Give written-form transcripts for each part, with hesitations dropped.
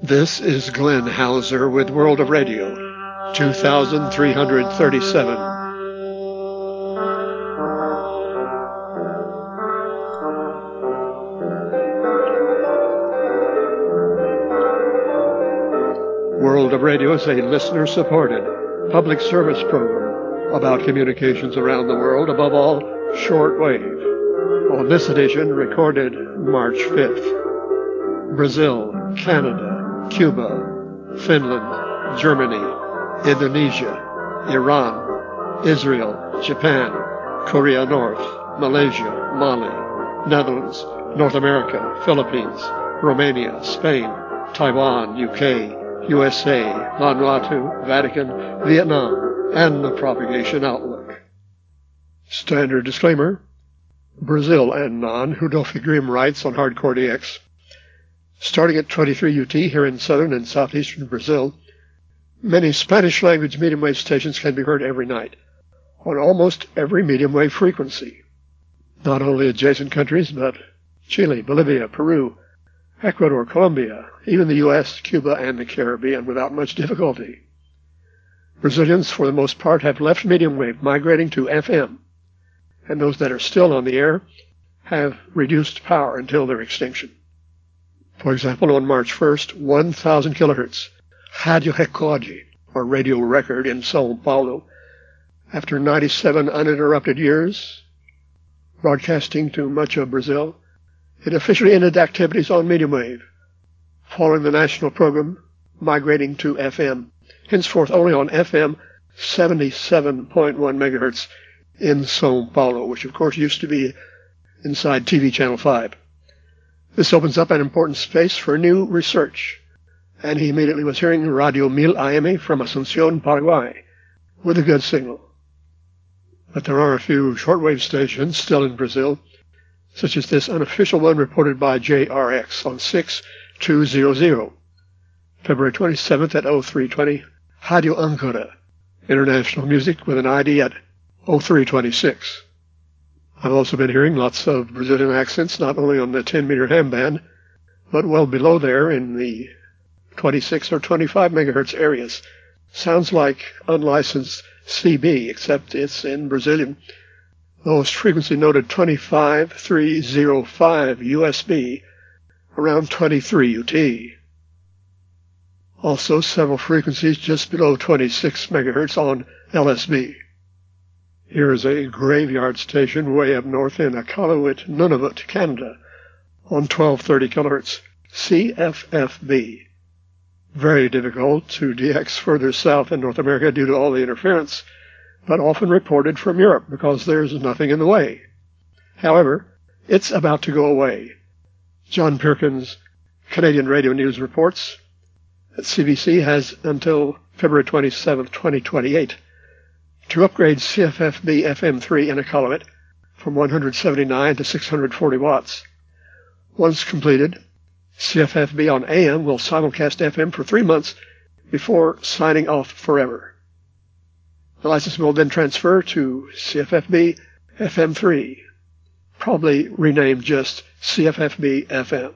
This is Glenn Hauser with World of Radio, 2337. World of Radio is a listener-supported public service program about communications around the world, above all, shortwave. On this edition, recorded March 5th. Brazil, Canada, Cuba, Finland, Germany, Indonesia, Iran, Israel, Japan, Korea North, Malaysia, Mali, Netherlands, North America, Philippines, Romania, Spain, Taiwan, UK, USA, Vanuatu, Vatican, Vietnam, and the propagation outlook. Standard disclaimer. Brazil and non-Rudolph Grimm writes on Hardcore DX. Starting at 23 UT here in southern and southeastern Brazil, many Spanish-language medium wave stations can be heard every night on almost every medium wave frequency. Not only adjacent countries, but Chile, Bolivia, Peru, Ecuador, Colombia, even the U.S., Cuba, and the Caribbean without much difficulty. Brazilians, for the most part, have left medium wave, migrating to FM, and those that are still on the air have reduced power until their extinction. For example, on March 1st, 1,000 kilohertz, Rádio Record, or Radio Record in São Paulo, after 97 uninterrupted years, broadcasting to much of Brazil, it officially ended activities on medium wave, following the national program migrating to FM, henceforth only on FM 77.1 megahertz in São Paulo, which of course used to be inside TV Channel 5. This opens up an important space for new research, and he immediately was hearing Radio 1000 AM from Asunción, Paraguay, with a good signal. But there are a few shortwave stations still in Brazil, such as this unofficial one reported by JRX on 6200, February 27th at 0320, Rádio Ancora, international music with an ID at 0326. I've also been hearing lots of Brazilian accents, not only on the 10-meter ham band, but well below there in the 26 or 25 megahertz areas. Sounds like unlicensed CB, except it's in Brazilian. Lowest frequency noted 25305 USB, around 23 UT. Also several frequencies just below 26 megahertz on LSB. Here is a graveyard station way up north in Iqaluit, Nunavut, Canada, on 1230 kilohertz, CFFB. Very difficult to DX further south in North America due to all the interference, but often reported from Europe because there's nothing in the way. However, it's about to go away. John Perkins, Canadian Radio News reports that CBC has until February 27, 2028, to upgrade CFFB FM3 in Iqaluit from 179 to 640 watts. Once completed, CFFB on AM will simulcast FM for 3 months before signing off forever. The license will then transfer to CFFB FM3, probably renamed just CFFB FM.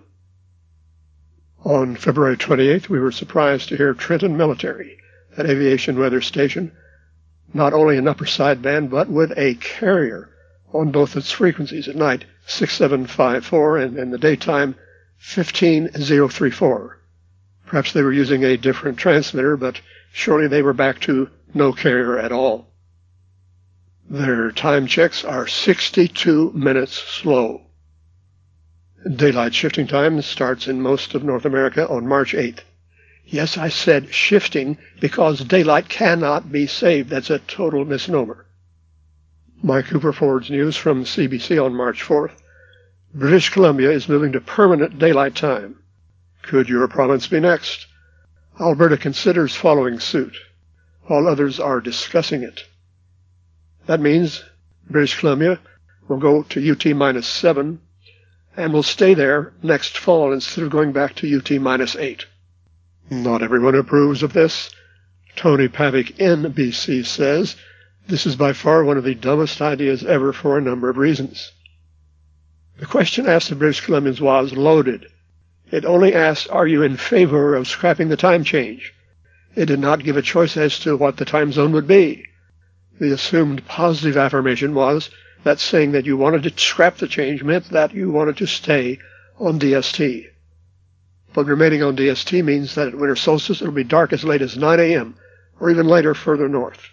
On February 28th, we were surprised to hear Trenton Military, an aviation weather station, not only an upper sideband, but with a carrier on both its frequencies at night, 6754, and in the daytime, 15034. Perhaps they were using a different transmitter, but surely they were back to no carrier at all. Their time checks are 62 minutes slow. Daylight shifting time starts in most of North America on March 8th. Yes, I said shifting because daylight cannot be saved. That's a total misnomer. Mike Cooper forwards news from CBC on March 4th. British Columbia is moving to permanent daylight time. Could your province be next? Alberta considers following suit, while others are discussing it. That means British Columbia will go to UT-7 and will stay there next fall instead of going back to UT-8. Not everyone approves of this. Tony Pavic in BC says this is by far one of the dumbest ideas ever for a number of reasons. The question asked the British Columbians was loaded. It only asked, are you in favor of scrapping the time change? It did not give a choice as to what the time zone would be. The assumed positive affirmation was that saying that you wanted to scrap the change meant that you wanted to stay on DST. But remaining on DST means that at winter solstice it will be dark as late as 9 a.m. or even later further north.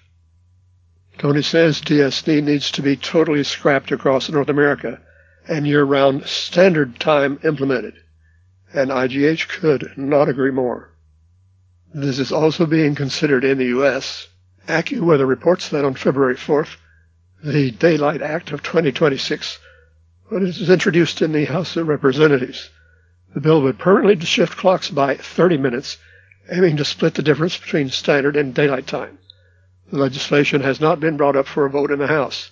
Tony says DST needs to be totally scrapped across North America and year-round standard time implemented. And IGH could not agree more. This is also being considered in the U.S. AccuWeather reports that on February 4th, the Daylight Act of 2026 was introduced in the House of Representatives. The bill would permanently shift clocks by 30 minutes, aiming to split the difference between standard and daylight time. The legislation has not been brought up for a vote in the House.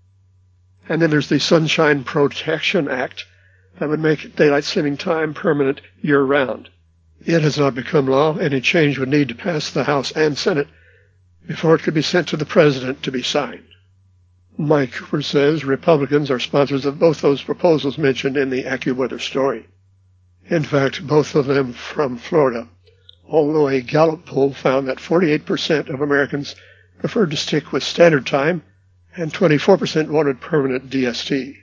And then there's the Sunshine Protection Act that would make daylight saving time permanent year-round. It has not become law. Any change would need to pass the House and Senate before it could be sent to the President to be signed. Mike Cooper says Republicans are sponsors of both those proposals mentioned in the AccuWeather story. In fact, both of them from Florida, although a Gallup poll found that 48% of Americans preferred to stick with standard time and 24% wanted permanent DST.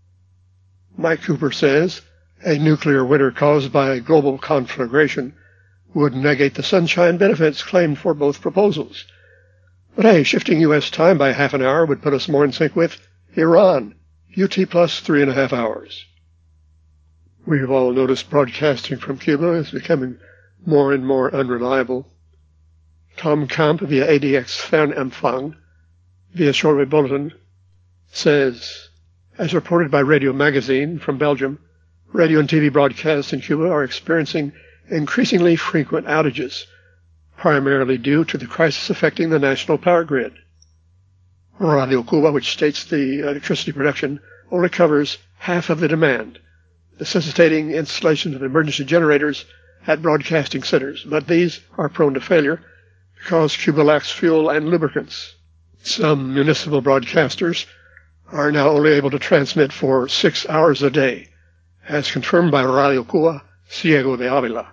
Mike Cooper says a nuclear winter caused by a global conflagration would negate the sunshine benefits claimed for both proposals. But hey, shifting U.S. time by half an hour would put us more in sync with Iran, UT plus 3.5 hours. We've all noticed broadcasting from Cuba is becoming more and more unreliable. Tom Kamp via ADX Fernempfang, via shortwave bulletin, says, as reported by Radio Magazine from Belgium, radio and TV broadcasts in Cuba are experiencing increasingly frequent outages, primarily due to the crisis affecting the national power grid. Radio Cuba, which states the electricity production only covers half of the demand, necessitating installation of emergency generators at broadcasting centers, but these are prone to failure because Cuba lacks fuel and lubricants. Some municipal broadcasters are now only able to transmit for 6 hours a day, as confirmed by Radio Cuba Ciego de Avila.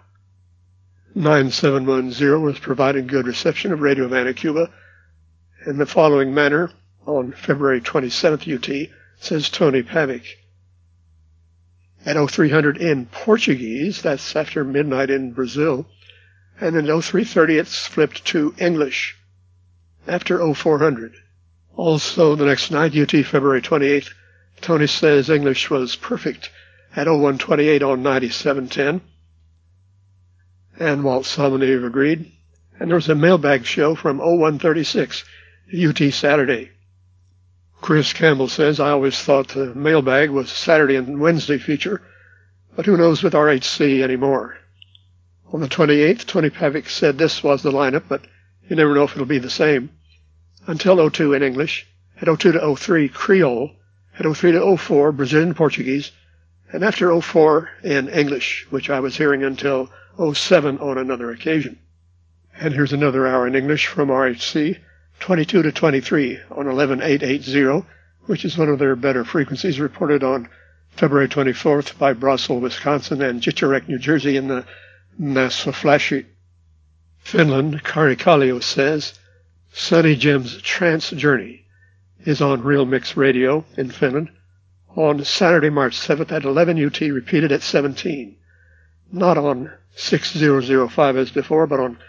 9710 was providing good reception of Radio Havana, Cuba, in the following manner on February 27th UT, says Tony Pavic. At 0300 in Portuguese, that's after midnight in Brazil, and then at 0330 it's flipped to English after 0400. Also the next night, UT February 28th, Tony says English was perfect at 0128 on 9710. And Walt Salmoneve agreed. And there was a mailbag show from 0136, UT Saturday. Chris Campbell says, I always thought the mailbag was Saturday and Wednesday feature, but who knows with RHC anymore. On the 28th, Tony Pavic said this was the lineup, but you never know if it'll be the same. Until 02 in English, at 02 to 03 Creole, at 03 to 04 Brazilian Portuguese, and after 04 in English, which I was hearing until 07 on another occasion. And here's another hour in English from RHC, 22 to 23 on 11880, which is one of their better frequencies, reported on February 24th by Brossel, Wisconsin, and Jicherek, New Jersey in the NASA flashsheet. Finland, Kari Kallio says, Sunny Jim's Trance Journey is on Real Mix Radio in Finland on Saturday, March 7th at 11 UT, repeated at 17. Not on 6005 as before, but on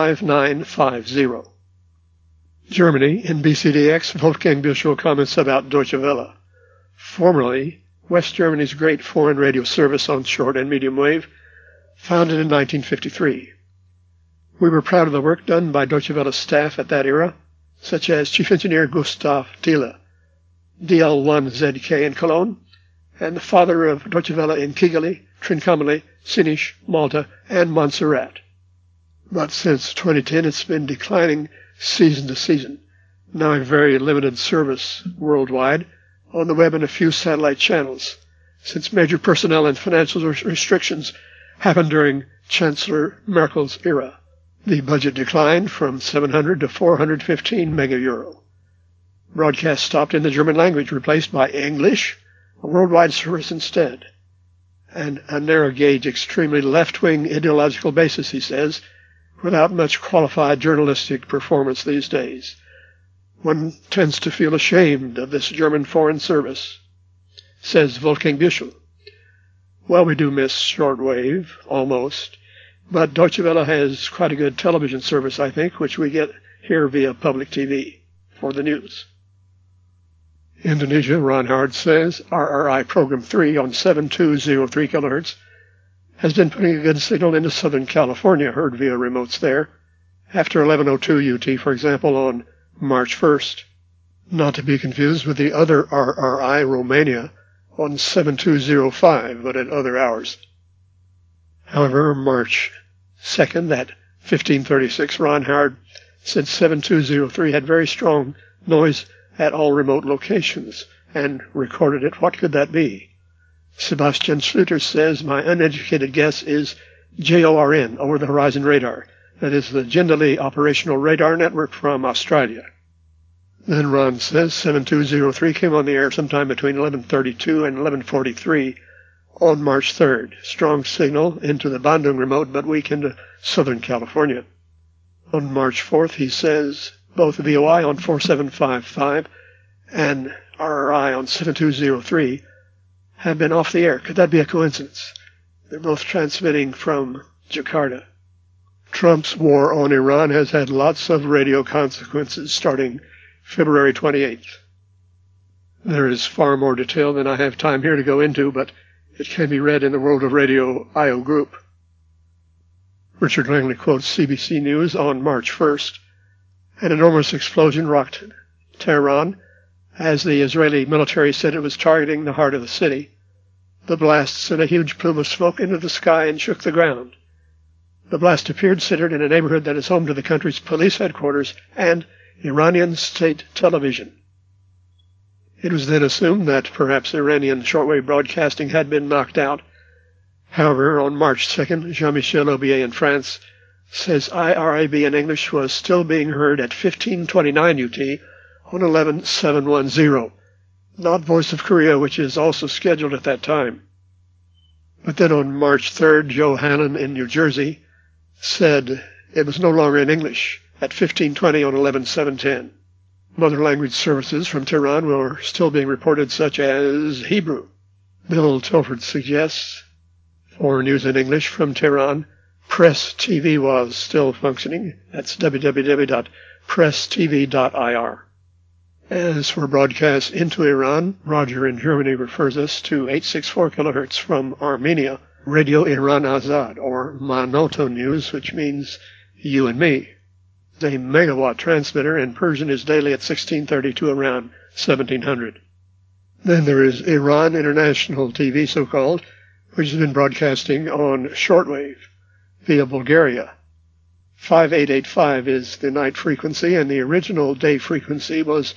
5950. Germany, in BCDX, Wolfgang Büchel comments about Deutsche Welle. Formerly, West Germany's great foreign radio service on short and medium wave, founded in 1953. We were proud of the work done by Deutsche Welle staff at that era, such as Chief Engineer Gustav Thiele, DL1ZK in Cologne, and the father of Deutsche Welle in Kigali, Trincomalee, Sinish, Malta, and Montserrat. But since 2010, it's been declining season to season, now a very limited service worldwide on the web and a few satellite channels, since major personnel and financial restrictions happened during Chancellor Merkel's era. The budget declined from 700 to 415 mega euro. Broadcast stopped in the German language, replaced by English, a worldwide service instead. and a narrow-gauge, extremely left-wing ideological basis, he says, without much qualified journalistic performance these days. One tends to feel ashamed of this German Foreign Service, says Wolfgang Büchel. Well, we do miss shortwave, almost, but Deutsche Welle has quite a good television service, I think, which we get here via public TV for the news. Indonesia, Ron Howard says, RRI Program 3 on 7203 kHz has been putting a good signal into Southern California, heard via remotes there, after 1102 UT, for example, on March 1st. Not to be confused with the other RRI, Romania, on 7205, but at other hours. However, March 2nd, at 1536, Ron Howard said 7203 had very strong noise at all remote locations, and recorded it. What could that be? Sebastian Schluter says, my uneducated guess is JORN, Over the Horizon Radar. That is the Jindali Operational Radar Network from Australia. Then Ron says 7203 came on the air sometime between 11:32 and 11:43 on March 3rd. Strong signal into the Bandung remote, but weak into Southern California. On March 4th, he says both VOI on 4755 and RRI on 7203 have been off the air. Could that be a coincidence? They're both transmitting from Jakarta. Trump's war on Iran has had lots of radio consequences starting February 28th. There is far more detail than I have time here to go into, but it can be read in the World of Radio I.O. group. Richard Langley quotes CBC News on March 1st. An enormous explosion rocked Tehran as the Israeli military said it was targeting the heart of the city. The blast sent a huge plume of smoke into the sky and shook the ground. The blast appeared centered in a neighborhood that is home to the country's police headquarters and Iranian state television. It was then assumed that perhaps Iranian shortwave broadcasting had been knocked out. However, on March 2nd, Jean-Michel Aubier in France says IRIB in English was still being heard at 1529 UT on 11710, not Voice of Korea, which is also scheduled at that time. But then on March 3rd, Joe Hannon in New Jersey said it was no longer in English at 1520 on 11710. Mother language services from Tehran were still being reported, such as Hebrew. Bill Tilford suggests, for news in English from Tehran, Press TV was still functioning. That's www.presstv.ir. As for broadcasts into Iran, Roger in Germany refers us to 864 kHz from Armenia, Radio Iran Azad, or Manoto News, which means you and me. A megawatt transmitter in Persian is daily at 1632 around 1700. Then there is Iran International TV, so-called, which has been broadcasting on shortwave via Bulgaria. 5885 is the night frequency, and the original day frequency was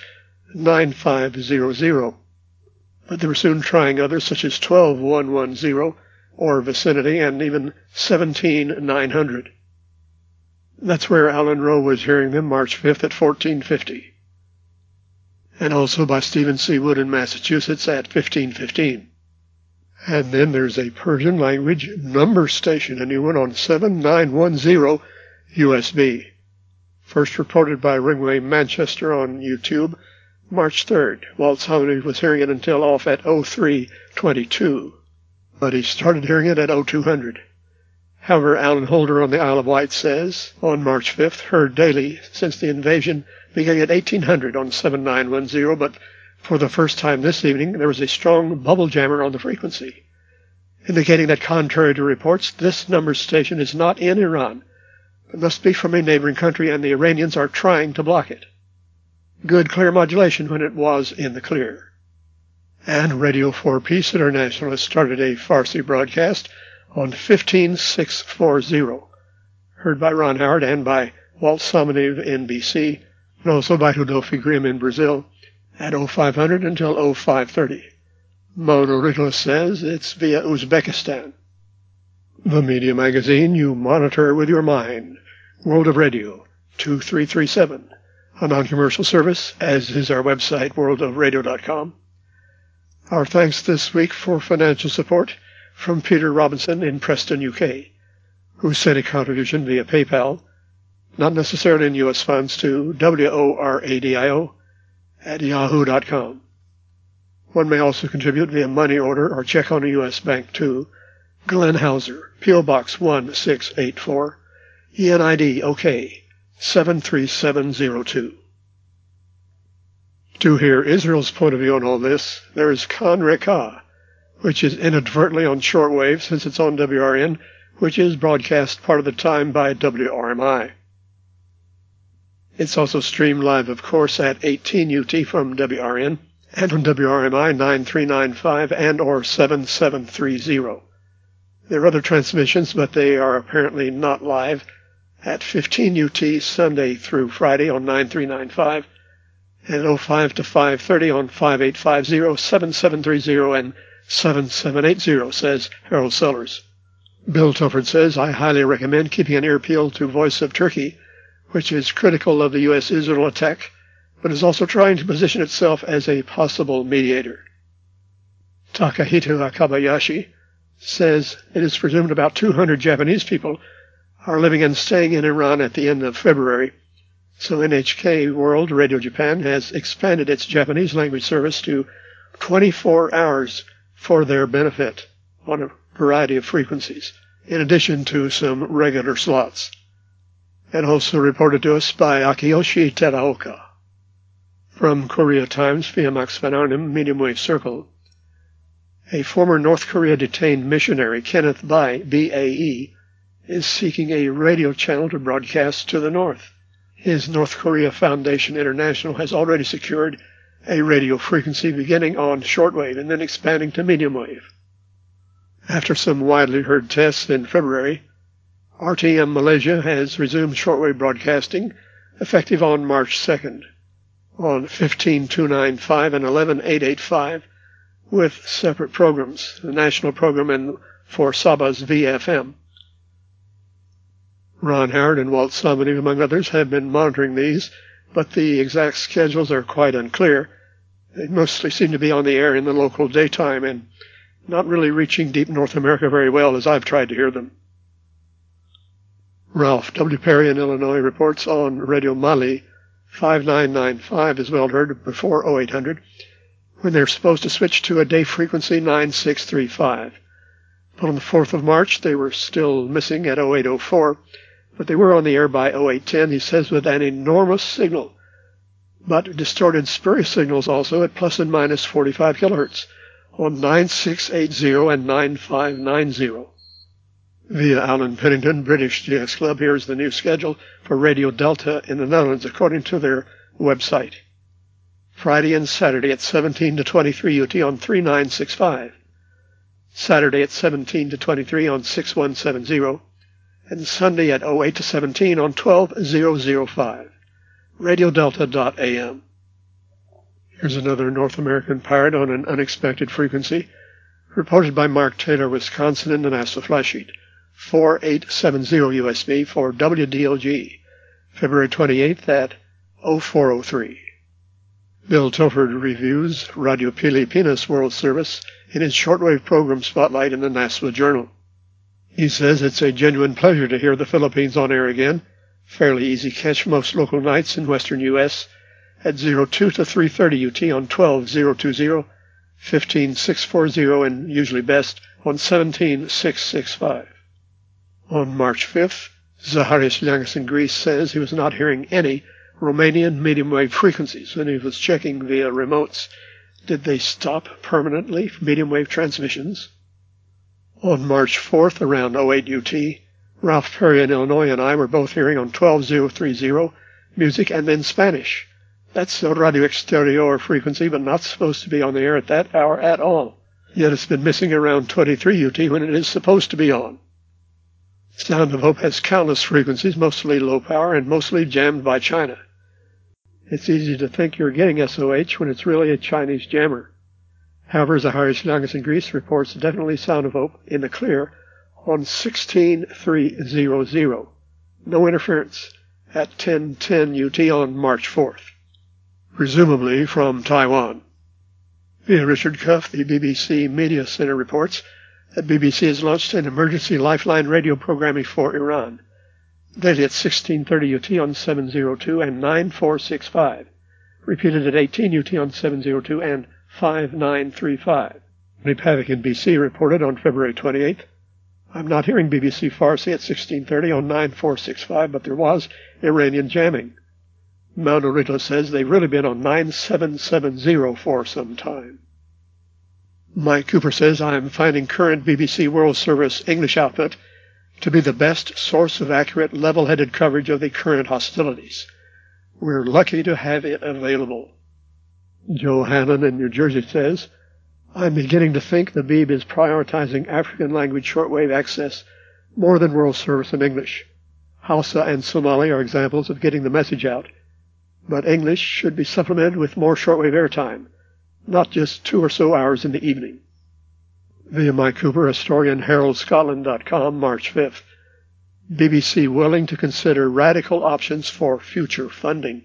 9500. But they were soon trying others, such as 12110 or vicinity, and even 17900. That's where Alan Rowe was hearing them March 5th at 1450. And also by Stephen C. Wood in Massachusetts at 1515. And then there's a Persian language number station, a new one on 7910 USB. First reported by Ringway Manchester on YouTube, March 3rd. Walt Salmon was hearing it until off at 0322. But he started hearing it at 0200. However, Alan Holder on the Isle of Wight says, on March 5th, heard daily since the invasion beginning at 1800 on 7910, but for the first time this evening there was a strong bubble jammer on the frequency, indicating that contrary to reports, this number station is not in Iran, but must be from a neighboring country, and the Iranians are trying to block it. Good clear modulation when it was in the clear. And Radio for Peace International has started a Farsi broadcast on 15640, heard by Ron Howard and by Walt Somoniv in BC, and also by Rudolfi Grimm in Brazil at 0500 until 0530. Mono Nicholas says it's via Uzbekistan. The Media Magazine you monitor with your mind. World of Radio 2337. A non-commercial service, as is our website, worldofradio.com. Our thanks this week for financial support from Peter Robinson in Preston, UK, who sent a contribution via PayPal, not necessarily in U.S. funds, to WORADIO@yahoo.com. One may also contribute via money order or check on a U.S. bank to Glenn Hauser, P.O. Box 1684, ENID OK 73702. To hear Israel's point of view on all this, there is Kan Reka, which is inadvertently on shortwave since it's on WRN, which is broadcast part of the time by WRMI. It's also streamed live, of course, at 18 UT from WRN and on WRMI 9395 and or 7730. There are other transmissions, but they are apparently not live, at 15 UT Sunday through Friday on 9395 and 05 to 5:30 on 5850, 7730, and 7780, says Harold Sellers. Bill Telford says, I highly recommend keeping an ear peeled to Voice of Turkey, which is critical of the U.S.-Israel attack, but is also trying to position itself as a possible mediator. Takahito Akabayashi says it is presumed about 200 Japanese people are living and staying in Iran at the end of February, so NHK World Radio Japan has expanded its Japanese language service to 24 hours for their benefit on a variety of frequencies, in addition to some regular slots, and also reported to us by Akiyoshi Teraoka. From Korea Times via Max Van Arnhem, Medium Wave Circle, a former North Korea detained missionary, Kenneth Bai, BAE, is seeking a radio channel to broadcast to the North. His North Korea Foundation International has already secured a radio frequency beginning on shortwave and then expanding to medium wave. After some widely heard tests in February, RTM Malaysia has resumed shortwave broadcasting effective on March 2nd on 15295 and 11885 with separate programs, the national program and for Sabah's VFM. Ron Howard and Walt Somedy, among others, have been monitoring these, but the exact schedules are quite unclear. They mostly seem to be on the air in the local daytime and not really reaching deep North America very well as I've tried to hear them. Ralph W. Perry in Illinois reports on Radio Mali 5995 is well heard before 0800 when they're supposed to switch to a day frequency 9635. But on the 4th of March they were still missing at 0804, but they were on the air by 0810, he says, with an enormous signal, but distorted spurious signals also at plus and minus 45 kilohertz on 9680 and 9590. Via Alan Pennington, British GX Club, here's the new schedule for Radio Delta in the Netherlands according to their website. Friday and Saturday at 17 to 23 UT on 3965. Saturday at 17 to 23 on 6170. And Sunday at 08 to 17 on 12005. RadioDelta.am. Here's another North American pirate on an unexpected frequency, reported by Mark Taylor, Wisconsin, in the NASA flysheet. 4870 USB for WDOG, February 28th at 0403. Bill Telford reviews Radio Pilipinas World Service in his shortwave program Spotlight in the NASA Journal. He says it's a genuine pleasure to hear the Philippines on air again. Fairly easy catch most local nights in western U.S. at 02 to 3:30 UT on 12020, 15640, and usually best on 17665. On March 5th, Zaharis Liangas in Greece says he was not hearing any Romanian medium wave frequencies when he was checking via remotes. Did they stop permanently medium wave transmissions? On March 4th, around 08 UT, Ralph Perry in Illinois and I were both hearing on 12030 music and then Spanish. That's a Radio Exterior frequency, but not supposed to be on the air at that hour at all. Yet it's been missing around 23 UT when it is supposed to be on. Sound of Hope has countless frequencies, mostly low power and mostly jammed by China. It's easy to think you're getting SOH when it's really a Chinese jammer. However, Zaharis Liangas in Greece reports definitely Sound of Hope in the clear on 16300. No interference at 1010 UT on March 4th. Presumably from Taiwan. Via Richard Cuff, the BBC Media Center reports that BBC has launched an emergency lifeline radio programming for Iran, daily at 1630 UT on 702 and 9465, repeated at 18 UT on 702 and 5935. Deep Havoc in BC reported on February 28th, I'm not hearing BBC Farsi at 1630 on 9465, but there was Iranian jamming. Mount Orito says they've really been on 9770 for some time. Mike Cooper says, I'm finding current BBC World Service English output to be the best source of accurate, level-headed coverage of the current hostilities. We're lucky to have it available. Joe Hannon in New Jersey says, I'm beginning to think the Beeb is prioritizing African language shortwave access more than World Service in English. Hausa and Somali are examples of getting the message out, but English should be supplemented with more shortwave airtime, not just 2 or so hours in the evening. Via Mike Cooper, historian, HeraldScotland.com, March 5th. BBC willing to consider radical options for future funding.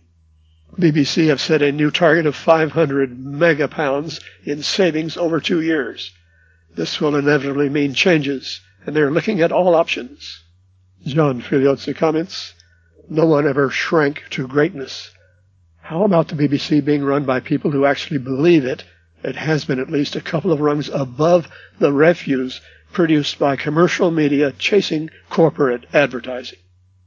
BBC have set a new target of 500 megapounds in savings over 2 years. This will inevitably mean changes, and they're looking at all options. John Filiozzi comments, no one ever shrank to greatness. How about the BBC being run by people who actually believe it? It has been at least a couple of rungs above the refuse produced by commercial media chasing corporate advertising.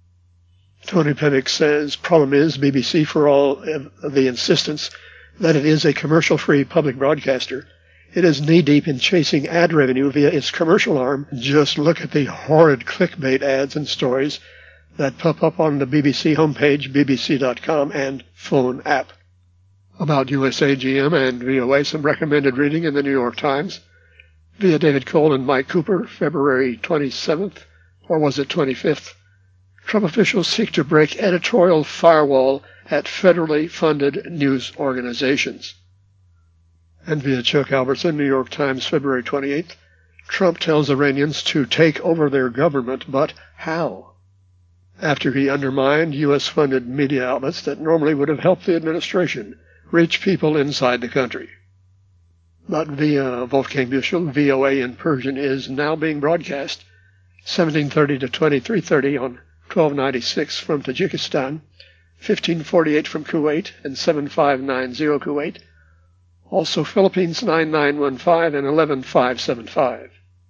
Tony Pennick says, problem is BBC, for all of the insistence that it is a commercial-free public broadcaster, it is knee-deep in chasing ad revenue via its commercial arm. Just look at the horrid clickbait ads and stories that pop up on the BBC homepage, bbc.com, and phone app. About USA, GM, and VOA, some recommended reading in the New York Times. Via David Cole and Mike Cooper, February 27th, or was it 25th? Trump officials seek to break editorial firewall at federally funded news organizations. And via Chuck Albertson, New York Times, February 28th, Trump tells Iranians to take over their government, but how? After he undermined U.S.-funded media outlets that normally would have helped the administration reach people inside the country. But via Wolfgang Büchel, VOA in Persian is now being broadcast 1730 to 2330 on 1296 from Tajikistan, 1548 from Kuwait, and 7590 Kuwait. Also Philippines 9915 and 11575.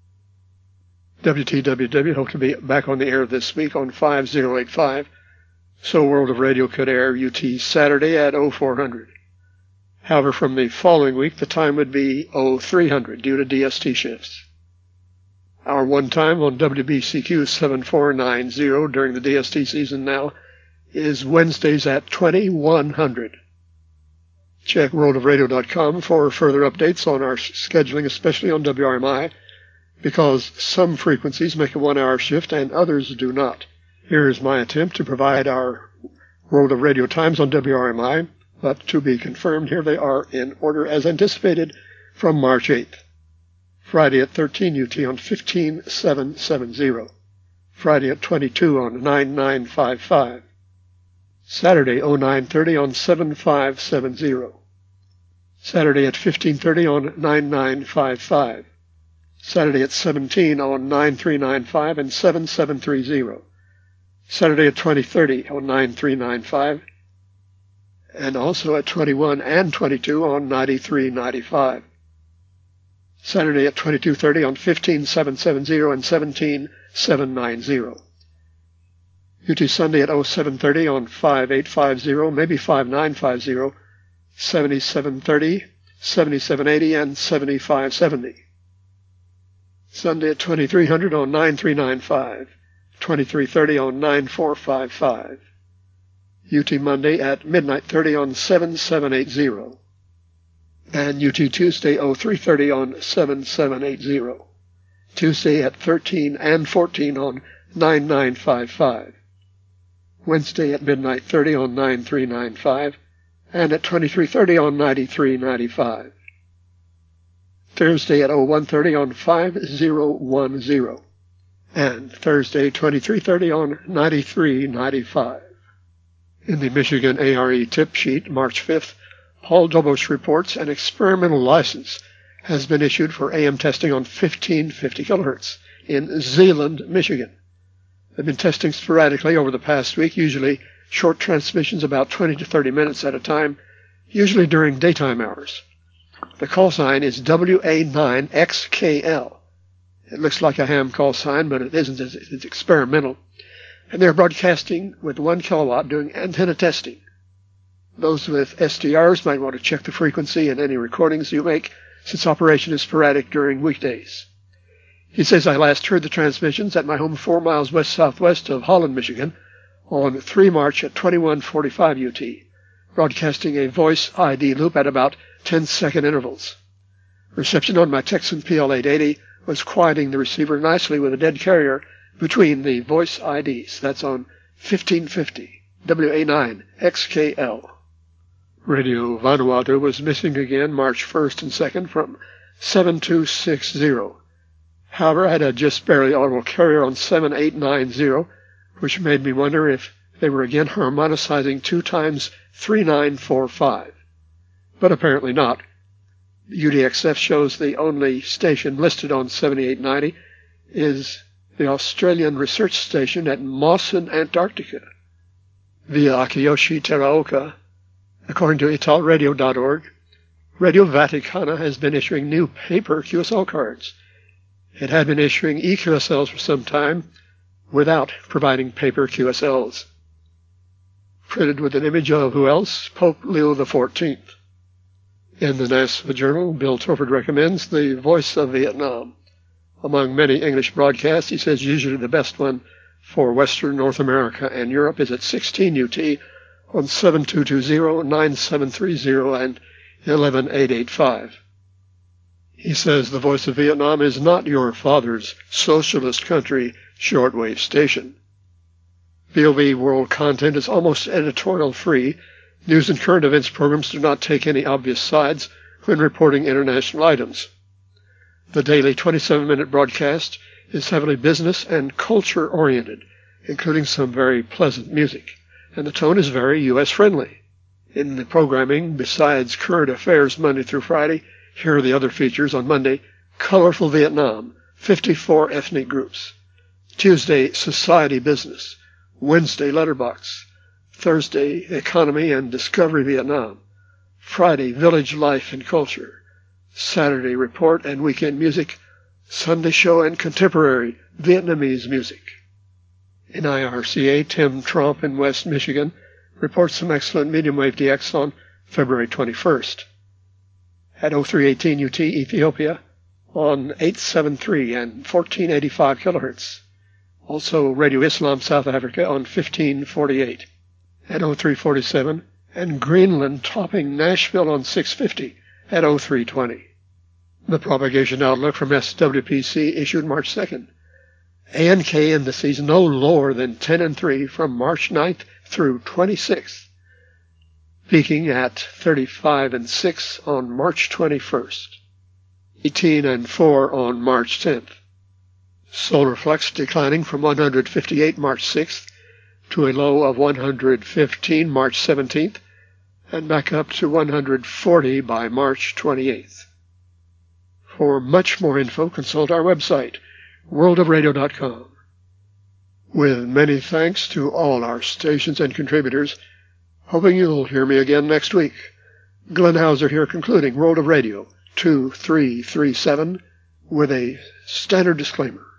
WTWW hope to be back on the air this week on 5085, so World of Radio could air UT Saturday at 0400. However, from the following week, the time would be 0300 due to DST shifts. Our one time on WBCQ 7490 during the DST season now is Wednesdays at 2100. Check worldofradio.com for further updates on our scheduling, especially on WRMI, because some frequencies make a 1-hour shift and others do not. Here is my attempt to provide our World of Radio times on WRMI, but to be confirmed, here they are in order as anticipated from March 8th. Friday at 13 UT on 15770. Friday at 22 on 9955. Saturday 0930 on 7570. Saturday at 1530 on 9955. Saturday at 17 on 9395 and 7730. Saturday at 2030 on 9395. And also at 21 and 22 on 9395. Saturday at 2230 on 15770 and 17790. UT Sunday at 0730 on 5850, maybe 5950, 7730, 7780, and 7570. Sunday at 2300 on 9395, 2330 on 9455. UT Monday at midnight 30 on 7780. And UT Tuesday 0330 on 7780. Tuesday at 13 and 14 on 9955. Wednesday at midnight 30 on 9395. And at 2330 on 9395. Thursday at 0130 on 5010. And Thursday 2330 on 9395. In the Michigan ARE tip sheet, March 5th, Paul Dobosh reports an experimental license has been issued for AM testing on 1550 kilohertz in Zeeland, Michigan. They've been testing sporadically over the past week, usually short transmissions about 20 to 30 minutes at a time, usually during daytime hours. The call sign is WA9XKL. It looks like a ham call sign, but it isn't. It's experimental. And they're broadcasting with 1 kilowatt doing antenna testing. Those with SDRs might want to check the frequency and any recordings you make, since operation is sporadic during weekdays. He says, I last heard the transmissions at my home 4 miles west-southwest of Holland, Michigan, on 3 March at 21:45 UT, broadcasting a voice ID loop at about 10-second intervals. Reception on my Texan PL880 was quieting the receiver nicely with a dead carrier between the voice IDs. That's on 1550 WA9 XKL. Radio Vanuatu was missing again March 1st and 2nd from 7260. However, I had a just barely audible carrier on 7890, which made me wonder if they were again harmonicizing 2 times 3945. But apparently not. UDXF shows the only station listed on 7890 is the Australian Research Station at Mawson, Antarctica, via Akiyoshi Teraoka. According to italradio.org, Radio Vaticana has been issuing new paper QSL cards. It had been issuing eQSLs for some time without providing paper QSLs. Printed with an image of who else? Pope Leo XIV. In the NASA Journal, Bill Torford recommends The Voice of Vietnam. Among many English broadcasts, he says usually the best one for Western North America and Europe is at 16 UT on 7220, 9730, and 11885. He says the Voice of Vietnam is not your father's socialist country shortwave station. VOV World content is almost editorial-free. News and current events programs do not take any obvious sides when reporting international items. The daily 27-minute broadcast is heavily business and culture-oriented, including some very pleasant music, and the tone is very U.S.-friendly. In the programming, besides current affairs Monday through Friday, here are the other features. On Monday, Colorful Vietnam, 54 ethnic groups. Tuesday, Society Business. Wednesday, Letterbox. Thursday, Economy and Discovery Vietnam. Friday, Village Life and Culture. Saturday, Report and Weekend Music. Sunday Show and Contemporary Vietnamese Music. In IRCA, Tim Tromp in West Michigan reports some excellent medium wave DX on February 21st. At 0318 UT Ethiopia on 873 and 1485 kilohertz. Also Radio Islam South Africa on 1548 at 0347, and Greenland topping Nashville on 650 at 0320. The propagation outlook from SWPC issued March 2nd. ANK indices no lower than 10 and 3 from March 9th through 26th, peaking at 35 and 6 on March 21st, 18 and 4 on March 10th. Solar flux declining from 158 March 6th to a low of 115 March 17th, and back up to 140 by March 28th. For much more info, consult our website, worldofradio.com. With many thanks to all our stations and contributors, hoping you'll hear me again next week. Glenn Hauser here, concluding World of Radio 2337 with a standard disclaimer.